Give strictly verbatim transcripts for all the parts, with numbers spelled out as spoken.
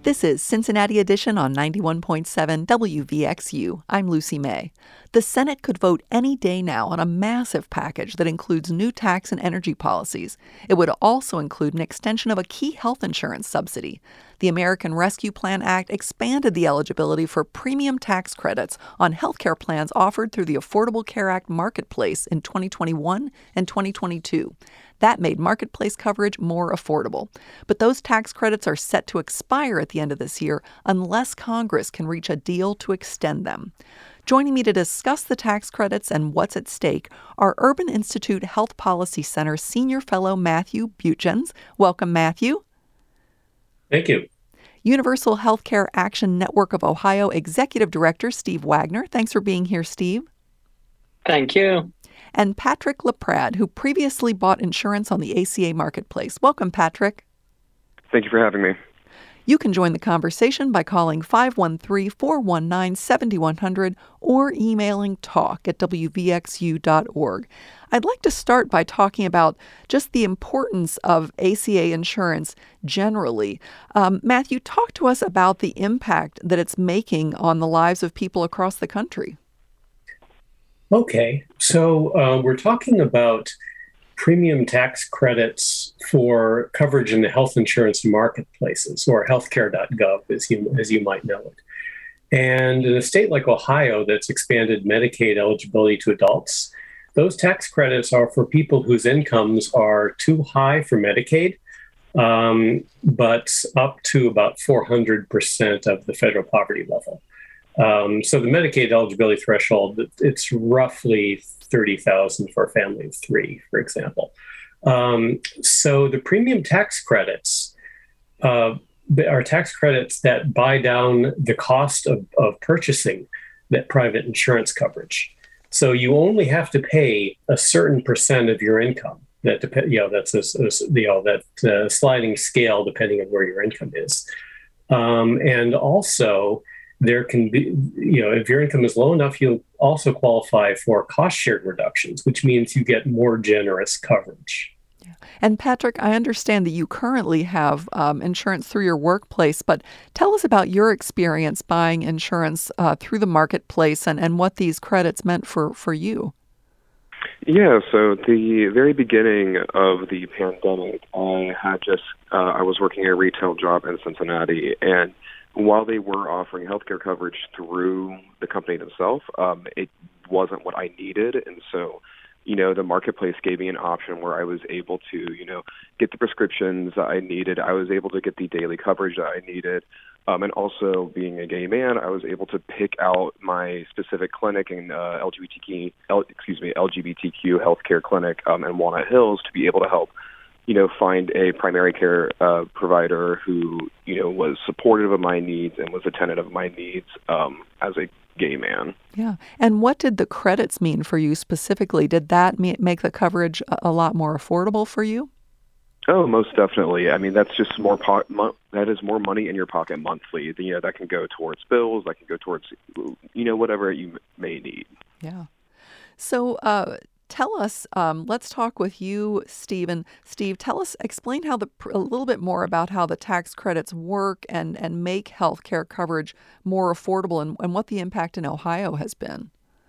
This is Cincinnati Edition on ninety-one point seven W V X U. I'm Lucy May. The Senate could vote any day now on a massive package that includes new tax and energy policies. It would also include an extension of a key health insurance subsidy. The American Rescue Plan Act expanded the eligibility for premium tax credits on health care plans offered through the Affordable Care Act Marketplace in twenty twenty-one and twenty twenty-two. That made Marketplace coverage more affordable. But those tax credits are set to expire at the end of this year unless Congress can reach a deal to extend them. Joining me to discuss the tax credits and what's at stake are Urban Institute Health Policy Center Senior Fellow Matthew Buchans. Welcome, Matthew. Thank you. Universal Healthcare Action Network of Ohio Executive Director Steve Wagner. Thanks for being here, Steve. Thank you. And Patrick LaPrade, who previously bought insurance on the A C A Marketplace. Welcome, Patrick. Thank you for having me. You can join the conversation by calling five one three, four one nine, seven one zero zero or emailing talk at w v x u dot org. I'd like to start by talking about just the importance of A C A insurance generally. Um, Matthew, talk to us about the impact that it's making on the lives of people across the country. Okay, so uh, we're talking about premium tax credits for coverage in the health insurance marketplaces, or healthcare dot gov, as you, as you might know it. And in a state like Ohio that's expanded Medicaid eligibility to adults, those tax credits are for people whose incomes are too high for Medicaid, um, but up to about four hundred percent of the federal poverty level. Um, so the Medicaid eligibility threshold, it's roughly thirty thousand for a family of three, for example. Um, so the premium tax credits uh, are tax credits that buy down the cost of, of purchasing that private insurance coverage. So you only have to pay a certain percent of your income. That dep- you know, that's a, a, you know, that uh, sliding scale depending on where your income is, um, and also. There can be, you know, if your income is low enough, you'll also qualify for cost shared reductions, which means you get more generous coverage. Yeah. And Patrick, I understand that you currently have um, insurance through your workplace, but tell us about your experience buying insurance uh, through the marketplace and, and what these credits meant for, for you. Yeah, so at the very beginning of the pandemic, I had just, uh, I was working a retail job in Cincinnati, and while they were offering healthcare coverage through the company themselves, um, it wasn't what I needed. And so, you know, the marketplace gave me an option where I was able to, you know, get the prescriptions that I needed. I was able to get the daily coverage that I needed. Um, and also, being a gay man, I was able to pick out my specific clinic in uh, L G B T Q, L, excuse me, L G B T Q healthcare clinic um, in Walnut Hills to be able to help you know, find a primary care uh, provider who, you know, was supportive of my needs and was attentive of my needs um, as a gay man. Yeah. And what did the credits mean for you specifically? Did that make the coverage a lot more affordable for you? Oh, most definitely. I mean, that's just more, po- mo- that is more money in your pocket monthly. You know, that can go towards bills, that can go towards, you know, whatever you may need. Yeah. So, uh, Tell us, um, let's talk with you, Steve. And Steve, tell us, explain how the a little bit more about how the tax credits work and, and make health care coverage more affordable and, and what the impact in Ohio has been.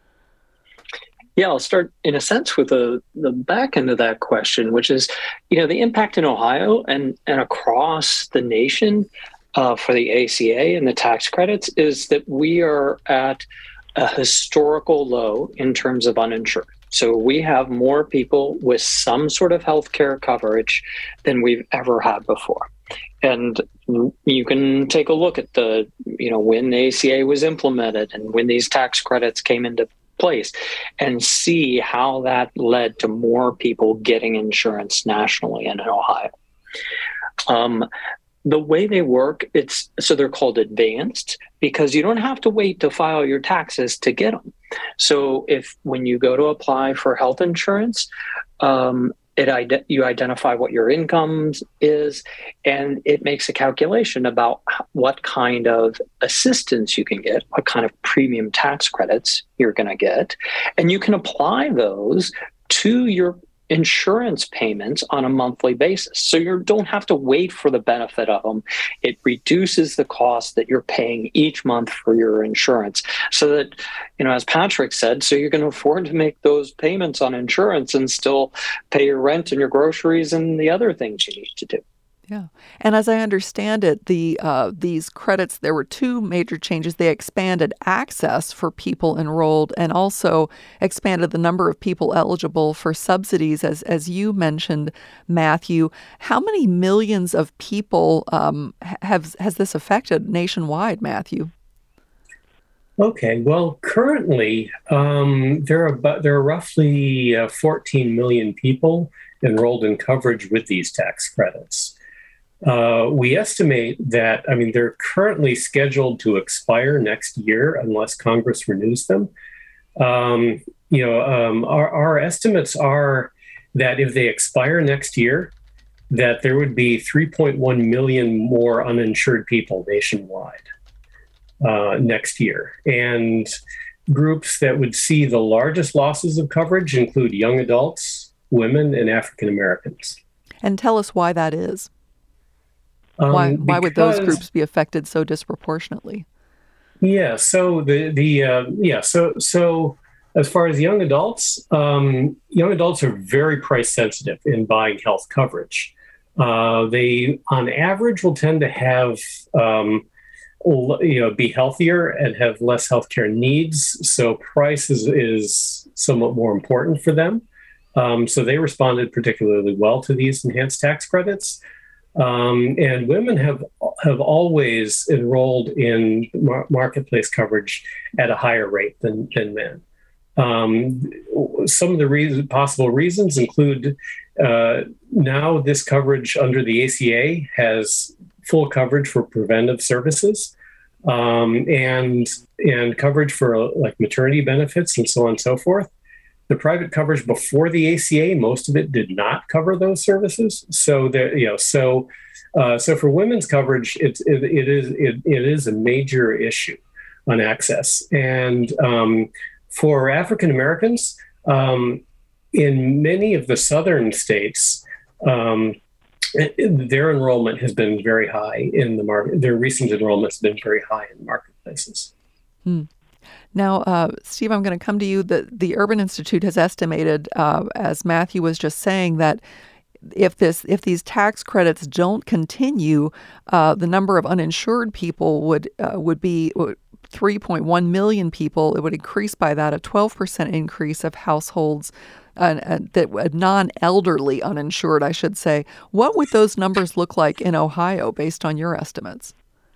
Yeah, I'll start in a sense with the, the back end of that question, which is, you know, the impact in Ohio and, and across the nation uh, for the A C A and the tax credits is that we are at a historical low in terms of uninsured. So we have more people with some sort of health care coverage than we've ever had before. And you can take a look at the, you know, when the A C A was implemented and when these tax credits came into place and see how that led to more people getting insurance nationally and in Ohio. Um, The way they work, it's so they're called advanced because you don't have to wait to file your taxes to get them. So if when you go to apply for health insurance, um, it ide- you identify what your income is, and it makes a calculation about what kind of assistance you can get, what kind of premium tax credits you're going to get, and you can apply those to your insurance payments on a monthly basis. So you don't have to wait for the benefit of them. It reduces the cost that you're paying each month for your insurance so that, you know, as Patrick said, so you can afford to make those payments on insurance and still pay your rent and your groceries and the other things you need to do. Yeah. And as I understand it, the uh, these credits, there were two major changes. They expanded access for people enrolled and also expanded the number of people eligible for subsidies, as as you mentioned, Matthew. How many millions of people um, have has this affected nationwide, Matthew? Okay, well, currently um, there are about, there are roughly uh, fourteen million people enrolled in coverage with these tax credits. Uh, we estimate that, I mean, they're currently scheduled to expire next year unless Congress renews them. Um, you know, um, our, our estimates are that if they expire next year, that there would be three point one million more uninsured people nationwide uh, next year. And groups that would see the largest losses of coverage include young adults, women, and African Americans. And tell us why that is. Um, why why would those because- groups be affected so disproportionately? Yeah. So the the uh, yeah. So so as far as young adults, um, young adults are very price sensitive in buying health coverage. Uh, they, on average, will tend to have um, you know be healthier and have less healthcare needs. So price is is somewhat more important for them. Um, so they responded particularly well to these enhanced tax credits. Um, and women have have always enrolled in mar- marketplace coverage at a higher rate than, than men. Um, some of the reason, possible reasons include uh, now this coverage under the A C A has full coverage for preventive services um, and and coverage for uh, like maternity benefits and so on and so forth. The private coverage before the A C A, most of it did not cover those services. So there, you know, so uh, so for women's coverage, it it, it is it, it is a major issue on access. And um, for African Americans, um, in many of the southern states, um, it, it, their enrollment has been very high in the market. Their recent enrollment has been very high in marketplaces. Hmm. Now, uh, Steve, I'm going to come to you. The, the Urban Institute has estimated, uh, as Matthew was just saying, that if this if these tax credits don't continue, uh, the number of uninsured people would uh, would be three point one million people. It would increase by that, a twelve percent increase of households uh, uh, that uh, non-elderly uninsured, I should say. What would those numbers look like in Ohio, based on your estimates?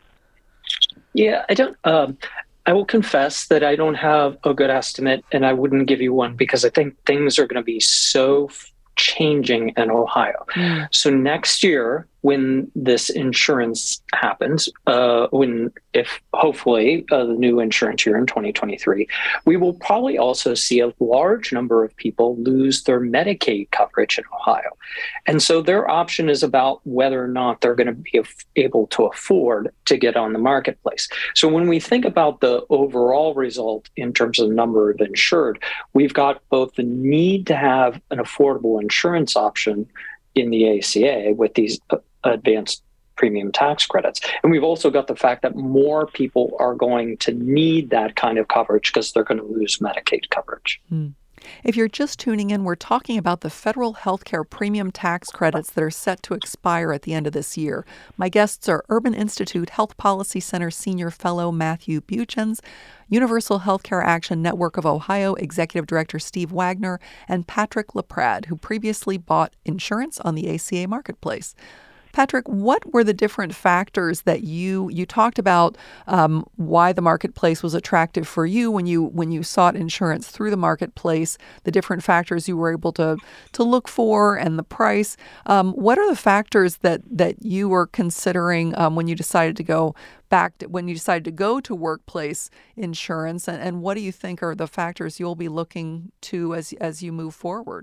Yeah, I don't. Um, I will confess that I don't have a good estimate, and I wouldn't give you one because I think things are going to be so changing in Ohio. Mm. So next year, when this insurance happens, uh, when if hopefully uh, the new insurance year in twenty twenty-three, we will probably also see a large number of people lose their Medicaid coverage in Ohio. And so their option is about whether or not they're going to be able to afford to get on the marketplace. So when we think about the overall result in terms of the number of insured, we've got both the need to have an affordable insurance option in the A C A with these uh, advanced premium tax credits. And we've also got the fact that more people are going to need that kind of coverage because they're going to lose Medicaid coverage. Hmm. If you're just tuning in, we're talking about the federal healthcare premium tax credits that are set to expire at the end of this year. My guests are Urban Institute Health Policy Center Senior Fellow Matthew Buchans, Universal Healthcare Action Network of Ohio Executive Director Steve Wagner, and Patrick LaPrade, who previously bought insurance on the A C A marketplace. Patrick, what were the different factors that you you talked about um, why the marketplace was attractive for you when you when you sought insurance through the marketplace, the different factors you were able to to look for and the price. Um, what are the factors that that you were considering um, when you decided to go back to, when you decided to go to workplace insurance, and, and what do you think are the factors you'll be looking to as as you move forward?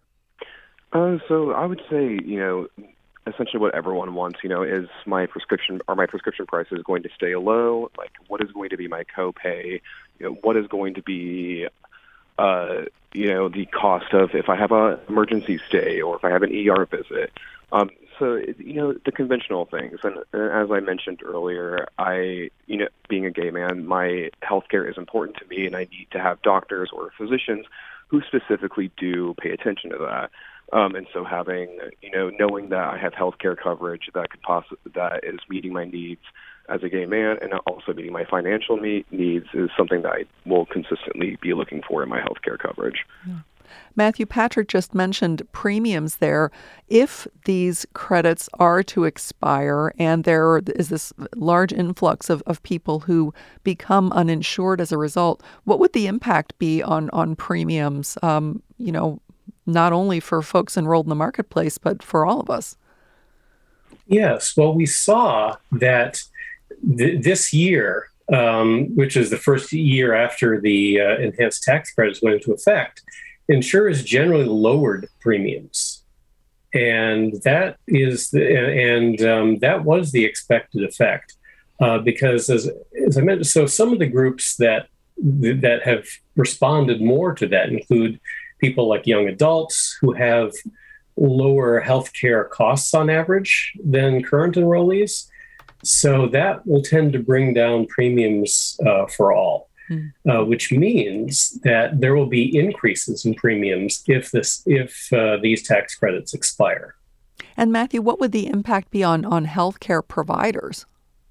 Uh, so I would say, you know, essentially what everyone wants, you know, is my prescription or my prescription price is going to stay low. Like, what is going to be my copay? You know, what is going to be uh, you know, the cost of if I have an emergency stay or if I have an E R visit. Um, so, you know, the conventional things. And, and as I mentioned earlier, I, you know, being a gay man, my healthcare is important to me, and I need to have doctors or physicians who specifically do pay attention to that. Um, and so having, you know, knowing that I have healthcare coverage that could possibly, that is meeting my needs as a gay man and also meeting my financial me- needs is something that I will consistently be looking for in my healthcare coverage. Yeah. Matthew, Patrick just mentioned premiums there. If these credits are to expire and there is this large influx of, of people who become uninsured as a result, what would the impact be on, on premiums, um, you know, not only for folks enrolled in the marketplace, but for all of us? Yes. Well, we saw that th- this year, um, which is the first year after the uh, enhanced tax credits went into effect, insurers generally lowered premiums, and that is the, and um, that was the expected effect uh, because, as as I mentioned, so some of the groups that that have responded more to that include people like young adults who have lower healthcare costs on average than current enrollees. So that will tend to bring down premiums uh, for all. Uh, which means that there will be increases in premiums if this if uh, these tax credits expire. And Matthew, what would the impact be on on healthcare providers?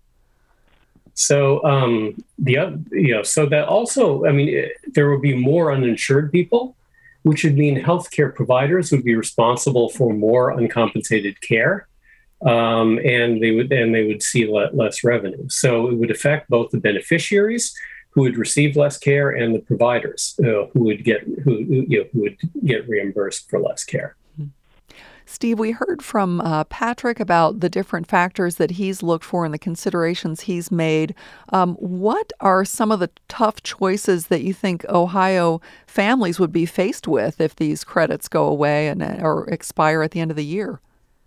So um, the you know so that also I mean it, there will be more uninsured people, which would mean healthcare providers would be responsible for more uncompensated care, um, and they would and they would see le- less revenue. So it would affect both the beneficiaries, who would receive less care, and the providers uh, who would get who you know, who would get reimbursed for less care. Steve, we heard from uh, Patrick about the different factors that he's looked for and the considerations he's made. Um, what are some of the tough choices that you think Ohio families would be faced with if these credits go away and or expire at the end of the year?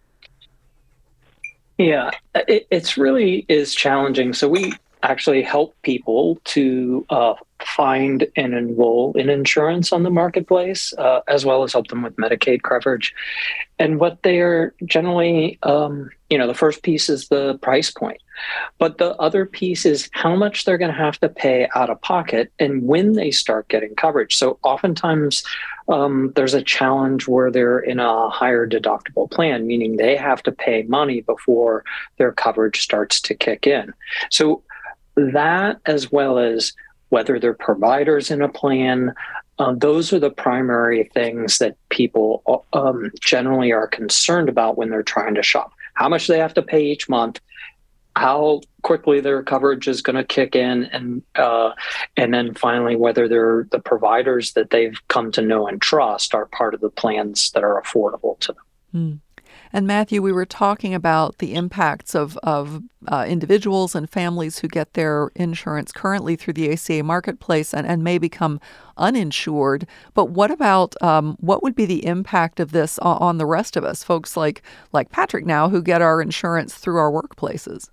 Yeah, it it's really is challenging. So we actually help people to uh, find and enroll in insurance on the marketplace, uh, as well as help them with Medicaid coverage. And what they're generally, um, you know, the first piece is the price point. But the other piece is how much they're going to have to pay out of pocket and when they start getting coverage. So oftentimes um, there's a challenge where they're in a higher deductible plan, meaning they have to pay money before their coverage starts to kick in. So that, as well as whether they're providers in a plan, uh, those are the primary things that people um, generally are concerned about when they're trying to shop. How much they have to pay each month, how quickly their coverage is going to kick in, and uh, and then finally whether they're the providers that they've come to know and trust are part of the plans that are affordable to them. Mm. And Matthew, we were talking about the impacts of, of uh, individuals and families who get their insurance currently through the A C A marketplace and, and may become uninsured. But what about um, what would be the impact of this on, on the rest of us, folks like like Patrick now who get our insurance through our workplaces?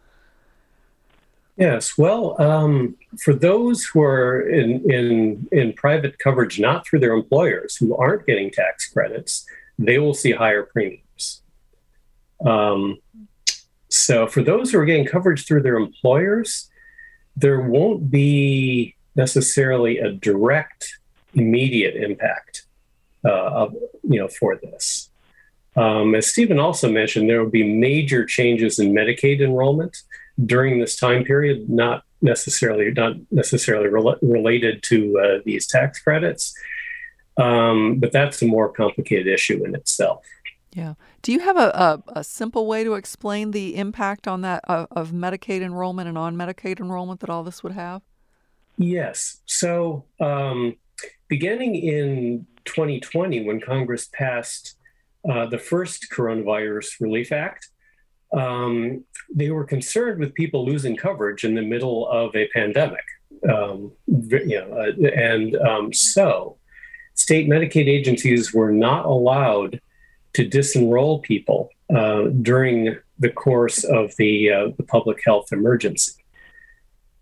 Yes, well, um, for those who are in, in in private coverage, not through their employers, who aren't getting tax credits, they will see higher premiums. Um, so for those who are getting coverage through their employers, there won't be necessarily a direct, immediate impact uh, of, you know, for this. Um, as Stephen also mentioned, there will be major changes in Medicaid enrollment during this time period, not necessarily not necessarily rel- related to uh, these tax credits, um, but that's a more complicated issue in itself. Yeah. Do you have a, a, a simple way to explain the impact on that of, of Medicaid enrollment and non-Medicaid enrollment that all this would have? Yes. So um, beginning in twenty twenty, when Congress passed uh, the first Coronavirus Relief Act, um, they were concerned with people losing coverage in the middle of a pandemic. Um, you know, uh, and um, so state Medicaid agencies were not allowed to disenroll people uh, during the course of the, uh, the public health emergency.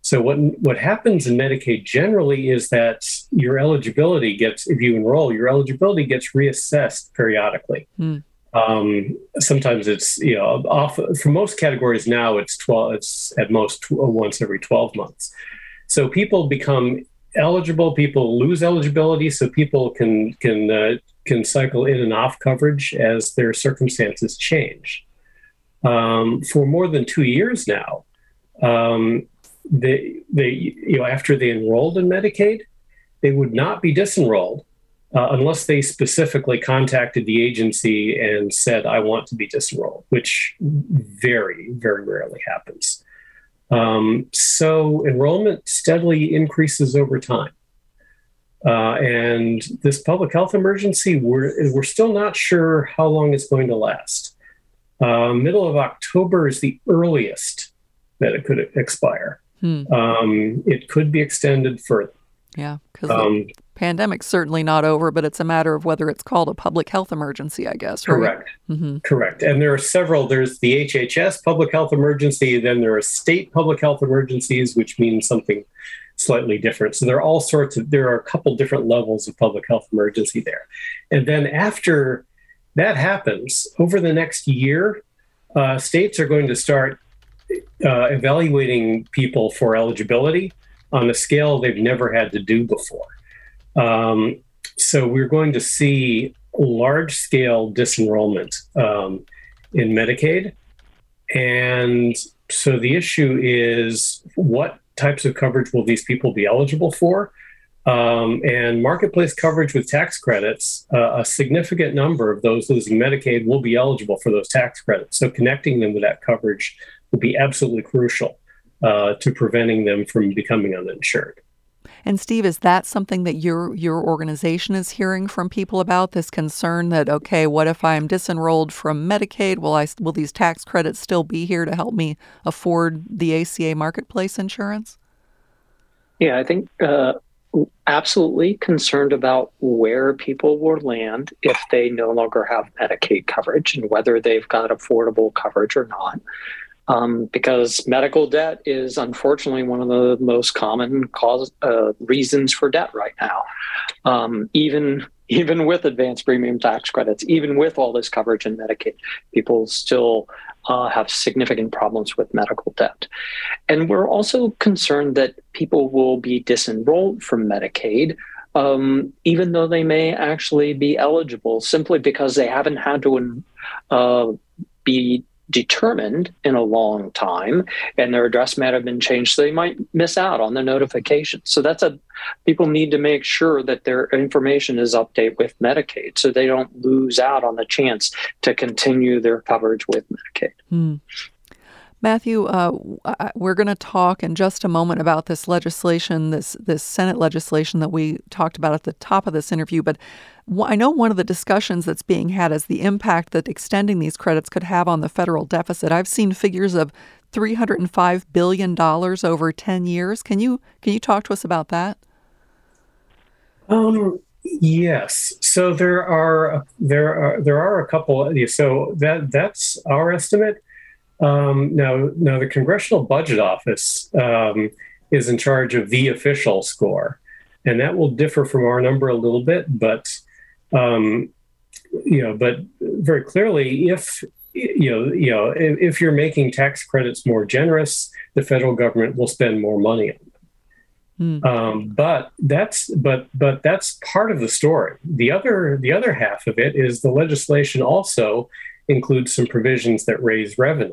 So what what happens in Medicaid generally is that your eligibility gets, if you enroll, your eligibility gets reassessed periodically. Hmm. Um, sometimes it's, you know, off for most categories now it's twelve, it's at most once every twelve months. So people become eligible, people lose eligibility, so people can can uh, can cycle in and off coverage as their circumstances change. Um, for more than two years now, um, they they you know after they enrolled in Medicaid, they would not be disenrolled uh, unless they specifically contacted the agency and said, "I want to be disenrolled," which very very rarely happens. Um, so enrollment steadily increases over time. Uh, and this public health emergency, we're, we're still not sure how long it's going to last. Uh, middle of October is the earliest that it could expire. Hmm. Um, it could be extended further. Yeah, because um, the pandemic's certainly not over, but it's a matter of whether it's called a public health emergency, I guess, right? Correct. Mm-hmm. Correct. And there are several. There's the H H S public health emergency. Then there are state public health emergencies, which means something slightly different. So there are all sorts of, there are a couple different levels of public health emergency there. And then after that happens, over the next year, uh, states are going to start uh, evaluating people for eligibility on a scale they've never had to do before. Um, so we're going to see large-scale disenrollment um, in Medicaid. And so the issue is, what types of coverage will these people be eligible for? Um, and marketplace coverage with tax credits, uh, a significant number of those losing Medicaid will be eligible for those tax credits. So connecting them with that coverage will be absolutely crucial uh, to preventing them from becoming uninsured. And Steve, is that something that your your organization is hearing from people about, this concern that, okay, what if I'm disenrolled from Medicaid? Will I will these tax credits still be here to help me afford the A C A marketplace insurance? Yeah, I think uh, absolutely concerned about where people will land if they no longer have Medicaid coverage and whether they've got affordable coverage or not. Um, because medical debt is unfortunately one of the most common cause uh, reasons for debt right now. Um, even even with advanced premium tax credits, even with all this coverage in Medicaid, people still uh, have significant problems with medical debt. And we're also concerned that people will be disenrolled from Medicaid, um, even though they may actually be eligible, simply because they haven't had to uh, be determined in a long time, and their address might have been changed, so they might miss out on the notification. So that's a people need to make sure that their information is updated with Medicaid, so they don't lose out on the chance to continue their coverage with Medicaid. Hmm. Matthew, uh, we're going to talk in just a moment about this legislation, this this Senate legislation that we talked about at the top of this interview. But I know one of the discussions that's being had is the impact that extending these credits could have on the federal deficit. I've seen figures of three hundred five billion dollars over ten years. Can you can you talk to us about that? Um. Yes. So there are there are there are a couple. So that that's our estimate. Um, now, now the Congressional Budget Office um, is in charge of the official score, and that will differ from our number a little bit. But um, you know, but very clearly, if you know, you know, if, if you're making tax credits more generous, the federal government will spend more money on them. Mm. Um, but that's but but that's part of the story. The other the other half of it is the legislation also includes some provisions that raise revenue.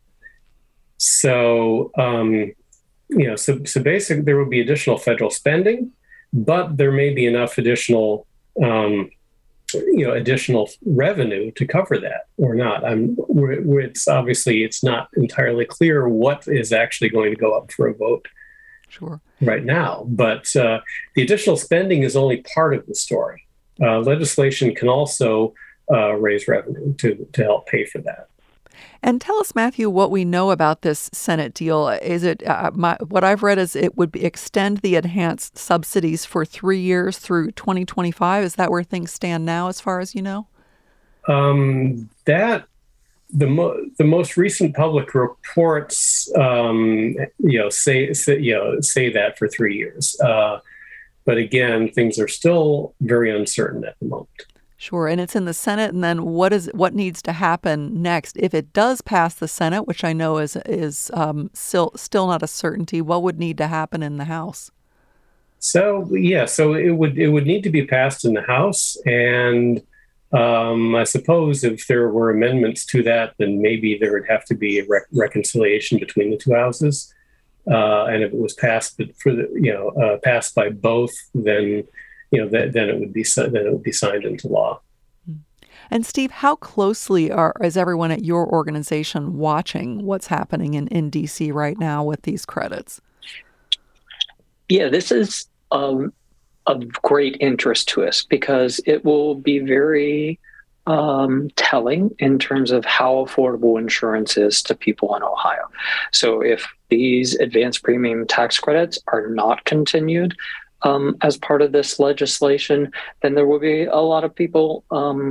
So, um, you know, so, so basically there will be additional federal spending, but there may be enough additional, um, you know, additional revenue to cover that or not. I'm, we're, we're, it's obviously, it's not entirely clear what is actually going to go up for a vote sure. right now, but uh, the additional spending is only part of the story. Uh, legislation can also uh, raise revenue to, to help pay for that. And tell us, Matthew, what we know about this Senate deal. Is it uh, my, what I've read is it would be extend the enhanced subsidies for three years through twenty twenty-five. Is that where things stand now, as far as you know? Um, that the mo- the most recent public reports, um, you know, say, say you know say that for three years. Uh, but again, things are still very uncertain at the moment. Sure, and it's in the Senate, and then what is what needs to happen next if it does pass the Senate, which I know is is um, still still not a certainty? What would need to happen in the House? So yeah, so it would it would need to be passed in the House, and um, I suppose if there were amendments to that, then maybe there would have to be a rec- reconciliation between the two houses. Uh, and if it was passed for the you know uh, passed by both, then. You know, th- then it would be then it would be signed into law. And Steve, how closely are is everyone at your organization watching what's happening in, in D C right now with these credits? Yeah, this is um, of great interest to us because it will be very um, telling in terms of how affordable insurance is to people in Ohio. So if these advanced premium tax credits are not continued, Um, as part of this legislation, then there will be a lot of people um,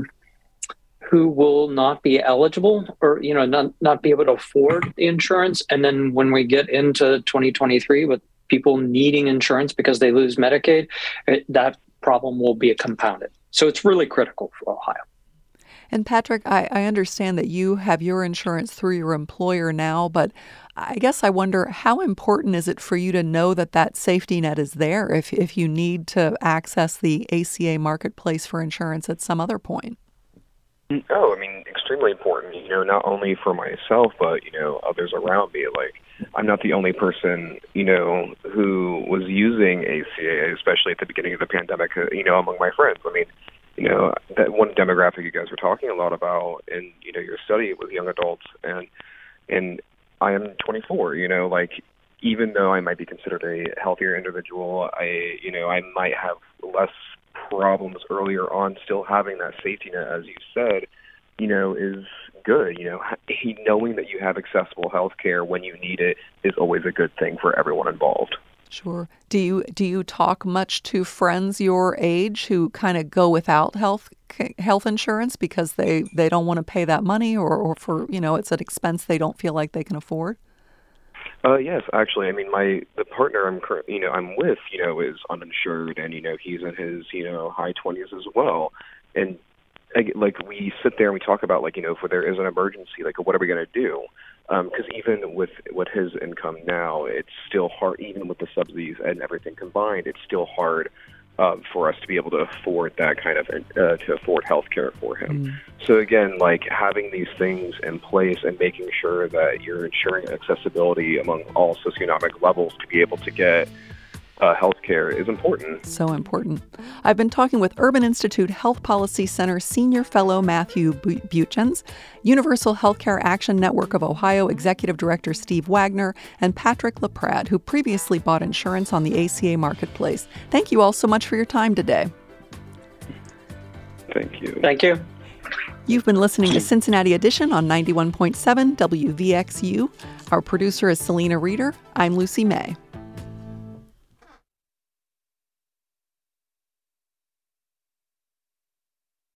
who will not be eligible or, you know, not, not be able to afford the insurance. And then when we get into twenty twenty-three with people needing insurance because they lose Medicaid, it, that problem will be compounded. So it's really critical for Ohio. And Patrick, I, I understand that you have your insurance through your employer now, but I guess I wonder how important is it for you to know that that safety net is there if, if you need to access the A C A marketplace for insurance at some other point? Oh, I mean, extremely important, you know, not only for myself, but, you know, others around me. Like, I'm not the only person, you know, who was using A C A, especially at the beginning of the pandemic, you know, among my friends. I mean, you know, that one demographic you guys were talking a lot about in, you know, your study was young adults. And, and I am twenty-four, you know, like, even though I might be considered a healthier individual, I, you know, I might have less problems earlier on. Still having that safety net, as you said, you know, is good. You know, knowing that you have accessible health care when you need it is always a good thing for everyone involved. Sure. Do you do you talk much to friends your age who kind of go without health health insurance because they, they don't want to pay that money or, or for, you know, it's an expense they don't feel like they can afford? Uh, yes, actually. I mean, my the partner I'm currently, you know, I'm with, you know, is uninsured, and you know, he's in his, you know, high twenties as well, and like we sit there and we talk about, like, you know, if there is an emergency, like, what are we going to do? Because um, even with what his income now, it's still hard, even with the subsidies and everything combined, it's still hard uh, for us to be able to afford that kind of, uh, to afford health care for him. Mm. So again, like, having these things in place and making sure that you're ensuring accessibility among all socioeconomic levels to be able to get Uh, healthcare is important. So important. I've been talking with Urban Institute Health Policy Center Senior Fellow Matthew Buchans, Universal Healthcare Action Network of Ohio Executive Director Steve Wagner, and Patrick LaPrade, who previously bought insurance on the A C A marketplace. Thank you all so much for your time today. Thank you. Thank you. You've been listening to Cincinnati Edition on ninety-one point seven W V X U. Our producer is Selena Reeder. I'm Lucy May.